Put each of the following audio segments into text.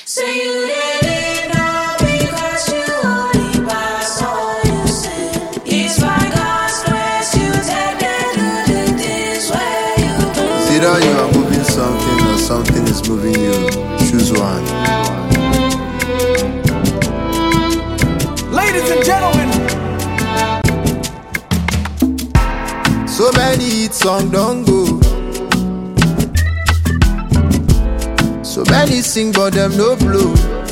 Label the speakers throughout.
Speaker 1: Say you did it all because you only pass all you sin. It's by God's grace you take and do the things where you do.
Speaker 2: It's either you are moving something or something is moving you. Choose one.
Speaker 3: Ladies and gentlemen,
Speaker 2: so many hit songs don't go. So many sing but them no blow.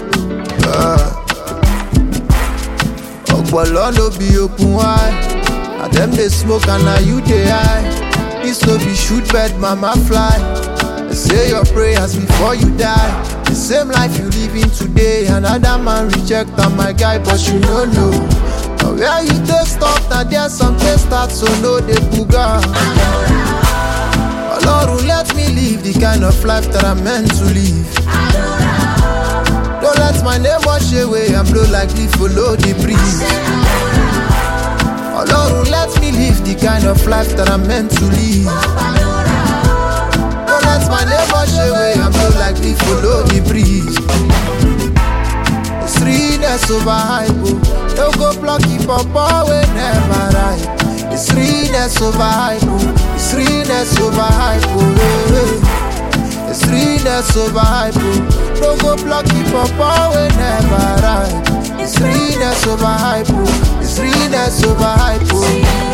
Speaker 2: Okpolo no be open wide. And them they smoke and now you they high. This no be shoot bird mama fly. Say your prayers before you die. The same life you living today. Another man reject on my guy, but you don't know. Now where you take stop, now there's something start, so no they booga. Lord, let me live the kind of life that I'm meant to live. Don't let my name wash away and blow like leaf, follow the breeze. Lord, let me live the kind of life that I'm meant to live. Don't let my name wash away and blow like leaf, follow the breeze. It's realness over hype, don't go plucky papa we never right. It's realness over hype, it's realness over hype, it's realness over hype. Don't go plucky papa we never right. It's realness over hype, it's realness over hype.